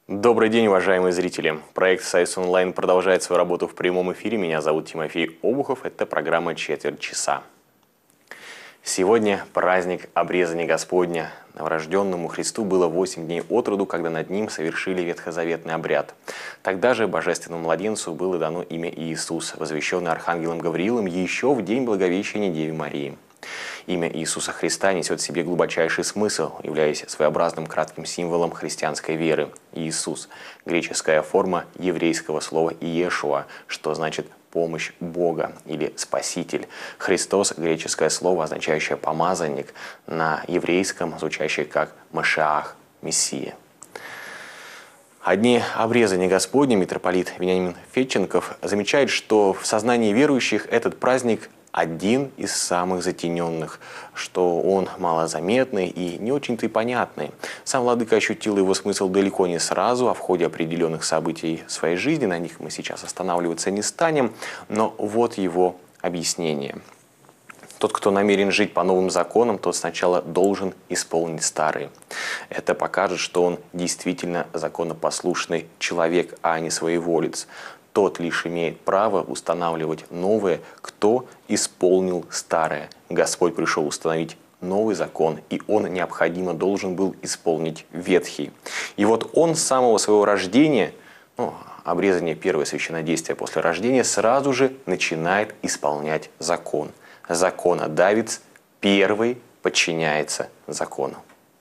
Добрый день, уважаемые зрители. Проект «Союз онлайн» продолжает свою работу в прямом эфире. Меня зовут Тимофей Обухов. Это программа «Четверть часа». Сегодня праздник обрезания Господня. Новорожденному Христу было 8 дней от роду, когда над ним совершили ветхозаветный обряд. Тогда же божественному младенцу было дано имя Иисус, возвещенное архангелом Гавриилом еще в день Благовещения Деве Марии. Имя Иисуса Христа несет в себе глубочайший смысл, являясь своеобразным кратким символом христианской веры. Иисус – греческая форма еврейского слова «Иешуа», что значит «помощь Бога» или «спаситель». Христос – греческое слово, означающее «помазанник», на еврейском звучащее как «Машиах», «Мессия». О дне обрезания Господня митрополит Вениамин Федченков замечает, что в сознании верующих этот праздник один из самых затененных, что он малозаметный и не очень-то и понятный. Сам владыка ощутил его смысл далеко не сразу, а в ходе определенных событий своей жизни, на них мы сейчас останавливаться не станем, но вот его объяснение. Тот, кто намерен жить по новым законам, тот сначала должен исполнить старые. Это покажет, что он действительно законопослушный человек, а не своеволец. Тот лишь имеет право устанавливать новое, кто исполнил старое. Господь пришел установить новый закон, и он необходимо должен был исполнить ветхий. И вот он с самого своего рождения, обрезание первое священнодействие после рождения, сразу же начинает исполнять закон. Законодавец первый подчиняется закону.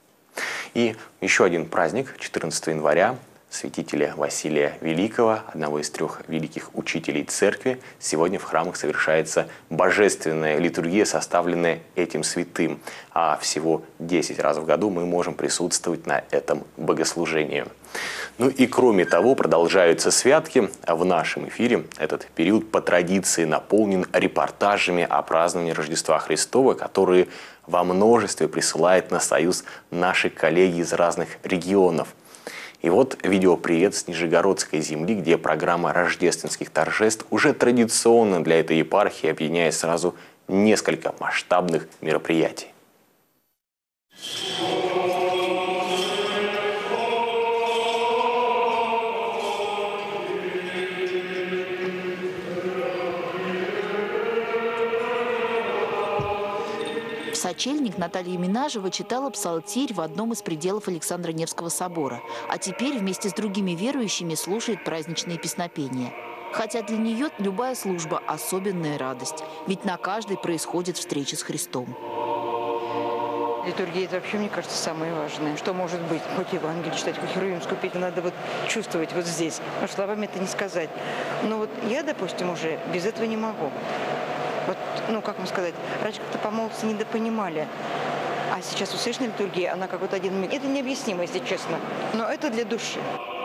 И еще один праздник, 14 января, святителя Василия Великого, одного из 3 великих учителей церкви. Сегодня в храмах совершается божественная литургия, составленная этим святым. А всего 10 раз в году мы можем присутствовать на этом богослужении. Ну и кроме того, продолжаются святки. В нашем эфире этот период по традиции наполнен репортажами о праздновании Рождества Христова, которые во множестве присылают на Союз наши коллеги из разных регионов. И вот видеопривет с Нижегородской земли, где программа рождественских торжеств уже традиционно для этой епархии объединяет сразу несколько масштабных мероприятий. Сочельник Наталья Минажева читала псалтирь в одном из пределов Александра Невского собора, а теперь вместе с другими верующими слушает праздничные песнопения. Хотя для нее любая служба – особенная радость, ведь на каждой происходит встреча с Христом. Литургия – это вообще, мне кажется, самое важное. Что может быть? Хоть Евангелие читать, хоть Херувимскую петь, надо вот чувствовать вот здесь. Но словами это не сказать. Но вот я, допустим, уже без этого не могу. Вот, как вам сказать, раньше как-то по молодости недопонимали. А сейчас услышана литургия, она как вот один миг. Это необъяснимо, если честно. Но это для души.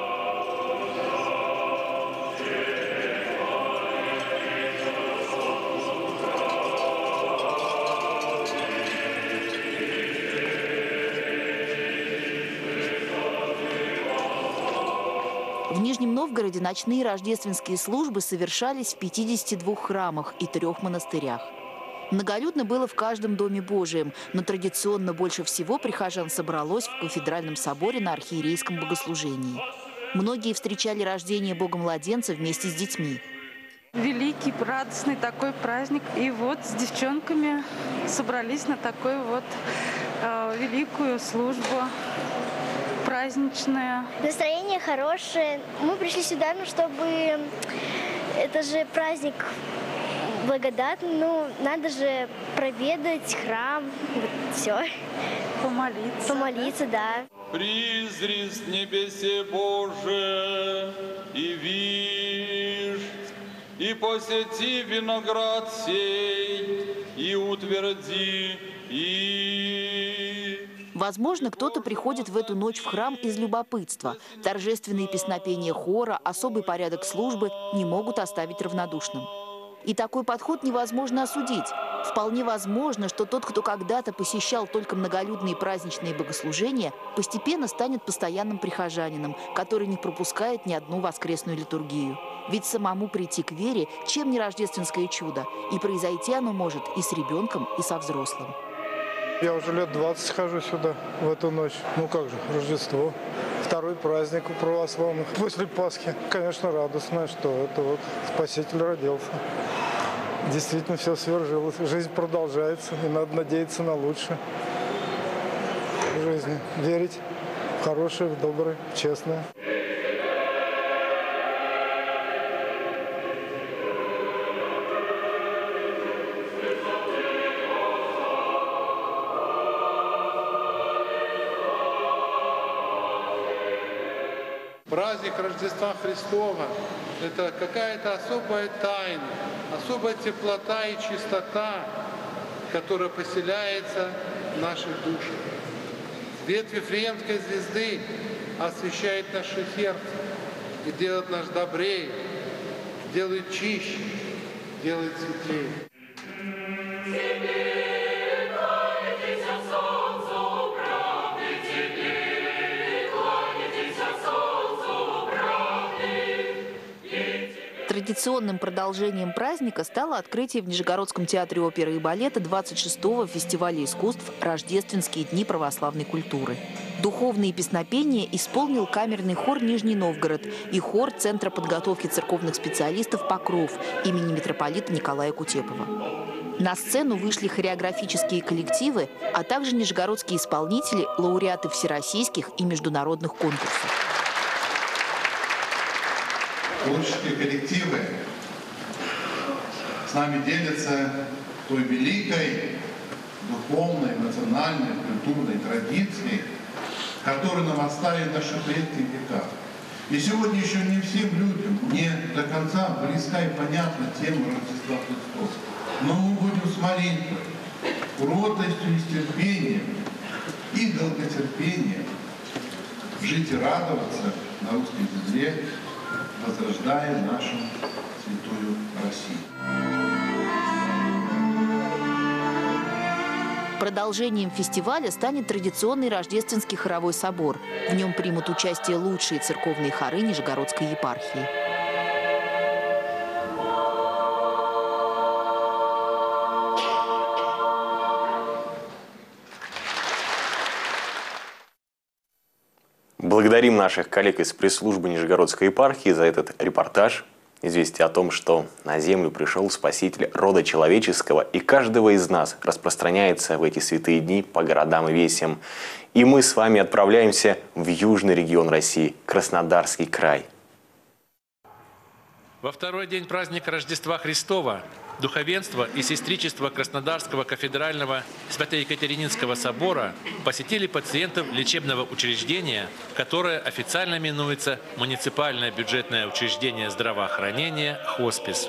В Нижнем Новгороде ночные рождественские службы совершались в 52 храмах и 3 монастырях. Многолюдно было в каждом доме Божием, но традиционно больше всего прихожан собралось в кафедральном соборе на архиерейском богослужении. Многие встречали рождение Бога-младенца вместе с детьми. Великий, радостный такой праздник. И вот с девчонками собрались на такую вот великую службу. Праздничная. Настроение хорошее. Мы пришли сюда, чтобы... Это же праздник благодатный. Надо же проведать храм. Вот все. Помолиться. Помолиться, да. Призри с небесе Боже, и вишь, и посети виноград сей, и утверди, Возможно, кто-то приходит в эту ночь в храм из любопытства. Торжественные песнопения хора, особый порядок службы не могут оставить равнодушным. И такой подход невозможно осудить. Вполне возможно, что тот, кто когда-то посещал только многолюдные праздничные богослужения, постепенно станет постоянным прихожанином, который не пропускает ни одну воскресную литургию. Ведь самому прийти к вере, чем не рождественское чудо, и произойти оно может и с ребенком, и со взрослым. Я уже лет 20 хожу сюда в эту ночь. Как же, Рождество. второй праздник у православных после Пасхи. Конечно, радостно, что это вот Спаситель родился. Действительно, все свершилось. Жизнь продолжается, и надо надеяться на лучшее в жизни. Верить в хорошее, в доброе, в честное. Праздник Рождества Христова – это какая-то особая тайна, особая теплота и чистота, которая поселяется в наших душах. Свет Вифлеемской звезды освещает наше сердце и делает нас добрее, делает чище, делает светлее. Традиционным продолжением праздника стало открытие в Нижегородском театре оперы и балета 26-го фестиваля искусств «Рождественские дни православной культуры». Духовные песнопения исполнил камерный хор «Нижний Новгород» и хор Центра подготовки церковных специалистов «Покров» имени митрополита Николая Кутепова. На сцену вышли хореографические коллективы, а также нижегородские исполнители, лауреаты всероссийских и международных конкурсов. Творческие коллективы с нами делятся той великой духовной, национальной, культурной традицией, которую нам оставили наши предки века. И сегодня еще не всем людям не до конца близка и понятна тема Рождества Христова. Но мы будем с молитвой, кротостью и с терпением и долготерпением жить и радоваться на русской земле, возрождая нашу святую Россию. Продолжением фестиваля станет традиционный рождественский хоровой собор. В нем примут участие лучшие церковные хоры Нижегородской епархии. Благодарим наших коллег из пресс-службы Нижегородской епархии за этот репортаж. Известие о том, что на землю пришел Спаситель рода человеческого, и каждого из нас распространяется в эти святые дни по городам и весям. И мы с вами отправляемся в южный регион России, Краснодарский край. Во второй день праздника Рождества Христова духовенство и сестричество Краснодарского кафедрального Свято-Екатерининского собора посетили пациентов лечебного учреждения, которое официально именуется муниципальное бюджетное учреждение здравоохранения «Хоспис».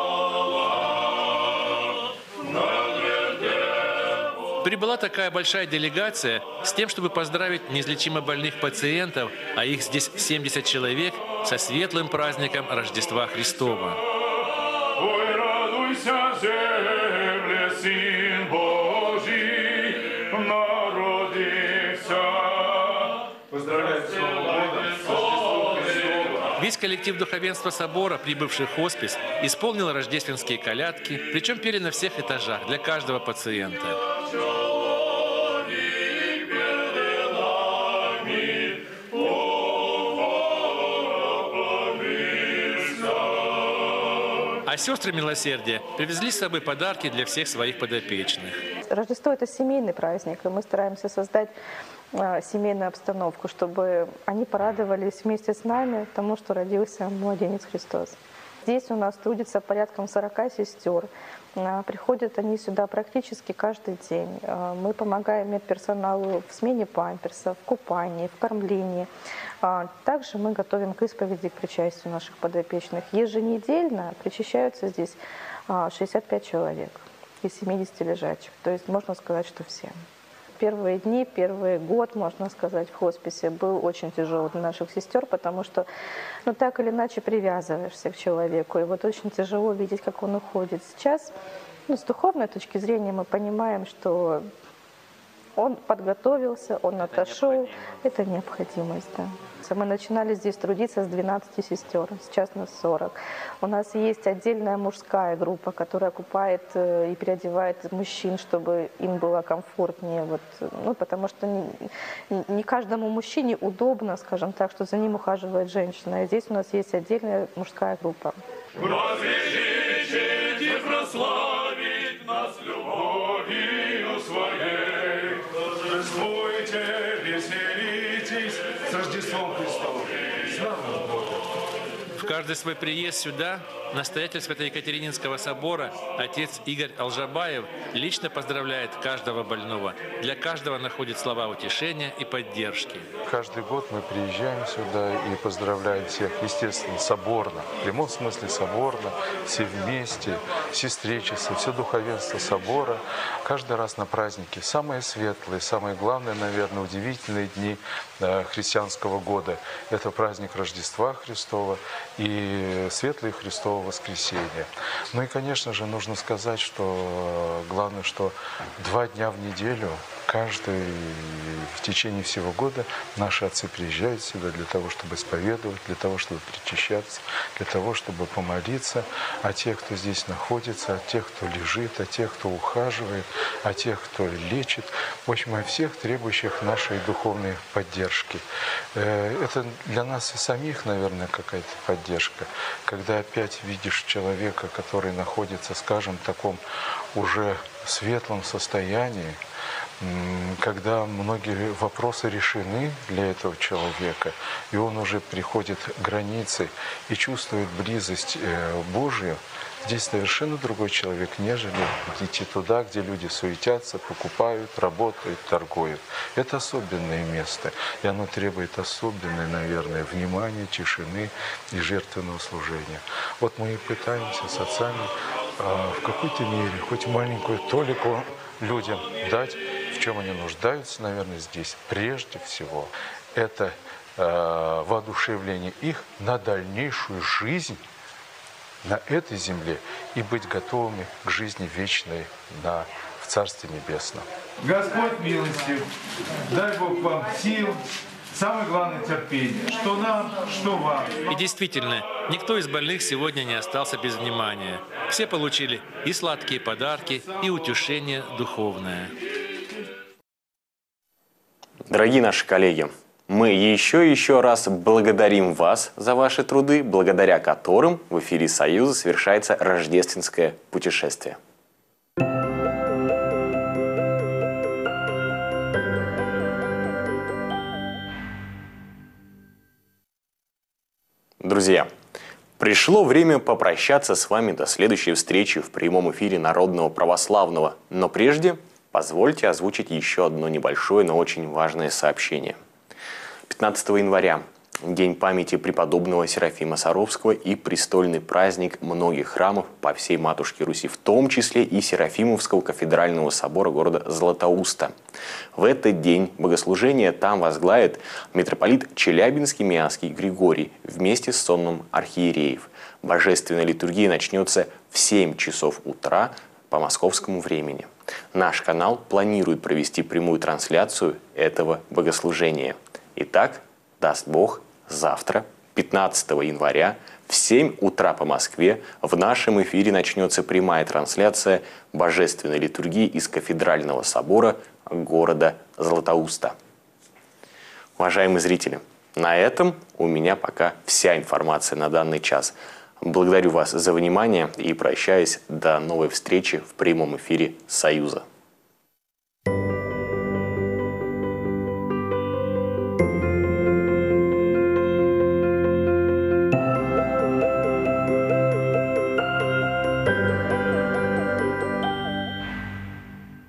Прибыла такая большая делегация с тем, чтобы поздравить неизлечимо больных пациентов, а их здесь 70 человек, со светлым праздником Рождества Христова. Ой, радуйся, земле, Сын Божий народился. Поздравляю с Новым годом, с Рождеством Христовым. Весь коллектив духовенства собора, прибывший в хоспис, исполнил рождественские колядки, причем пели на всех этажах для каждого пациента. А сестры милосердия привезли с собой подарки для всех своих подопечных. Рождество – это семейный праздник, и мы стараемся создать семейную обстановку, чтобы они порадовались вместе с нами тому, что родился младенец Христос. Здесь у нас трудится порядком 40 сестер. Приходят они сюда практически каждый день. Мы помогаем медперсоналу в смене памперсов, в купании, в кормлении. Также мы готовим к исповеди, к причастию наших подопечных. Еженедельно причащаются здесь 65 человек из 70 лежачих. То есть можно сказать, что все. Первые дни, первый год, можно сказать, в хосписе был очень тяжелый для наших сестер, потому что, так или иначе привязываешься к человеку. И вот очень тяжело видеть, как он уходит. Сейчас, с духовной точки зрения, мы понимаем, что Он подготовился, он отошел. Это необходимость, да. Мы начинали здесь трудиться с 12 сестер, сейчас нас 40. У нас есть отдельная мужская группа, которая купает и переодевает мужчин, чтобы им было комфортнее. Вот, ну, потому что не каждому мужчине удобно, скажем так, что за ним ухаживает женщина. И здесь у нас есть отдельная мужская группа. Возвеличите, прославить нас любовью своей. Торжествуйте, веселитесь с Рождеством Христовым. Слава Богу! В каждый свой приезд сюда настоятель Свято-Екатерининского собора, отец Игорь Алжабаев, лично поздравляет каждого больного. Для каждого находит слова утешения и поддержки. Каждый год мы приезжаем сюда и поздравляем всех, естественно, соборно. В прямом смысле соборно, все вместе, все встречаются, все духовенство собора. Каждый раз на праздники самые светлые, самые главные, наверное, удивительные дни христианского года. Это праздник Рождества Христова и светлое Христово воскресенье. Ну и, конечно же, нужно сказать, что главное, что 2 дня в неделю, каждый в течение всего года наши отцы приезжают сюда для того, чтобы исповедовать, для того, чтобы причащаться, для того, чтобы помолиться о тех, кто здесь находится, о тех, кто лежит, о тех, кто ухаживает, о тех, кто лечит. В общем, о всех требующих нашей духовной поддержки. Это для нас и самих, наверное, какая-то поддержка. Когда опять видишь человека, который находится, скажем, в таком уже светлом состоянии, когда многие вопросы решены для этого человека, и он уже приходит к границе и чувствует близость Божию, здесь совершенно другой человек, нежели идти туда, где люди суетятся, покупают, работают, торгуют. Это особенное место, и оно требует особенное, наверное, внимания, тишины и жертвенного служения. Вот мы и пытаемся с отцами в какой-то мере, хоть маленькую толику людям дать, в чем они нуждаются, наверное, здесь. Прежде всего, это воодушевление их на дальнейшую жизнь на этой земле и быть готовыми к жизни вечной в Царстве Небесном. Господь милостив, дай Бог вам сил, самое главное терпение. Что нам, что вам. И действительно, никто из больных сегодня не остался без внимания. Все получили и сладкие подарки, и утешение духовное. Дорогие наши коллеги, мы еще раз благодарим вас за ваши труды, благодаря которым в эфире Союза совершается рождественское путешествие. Друзья, пришло время попрощаться с вами до следующей встречи в прямом эфире Народного Православного. Но прежде позвольте озвучить еще одно небольшое, но очень важное сообщение. 15 января – День памяти преподобного Серафима Саровского и престольный праздник многих храмов по всей Матушке Руси, в том числе и Серафимовского кафедрального собора города Златоуста. В этот день богослужение там возглавит митрополит Челябинский Миасский Григорий вместе с сонмом архиереев. Божественная литургия начнется в 7 часов утра по московскому времени. Наш канал планирует провести прямую трансляцию этого богослужения. Итак, даст Бог, завтра, 15 января, в 7 утра по Москве в нашем эфире начнется прямая трансляция Божественной литургии из кафедрального собора города Златоуста. Уважаемые зрители, на этом у меня пока вся информация на данный час. Благодарю вас за внимание и прощаюсь до новой встречи в прямом эфире Союза.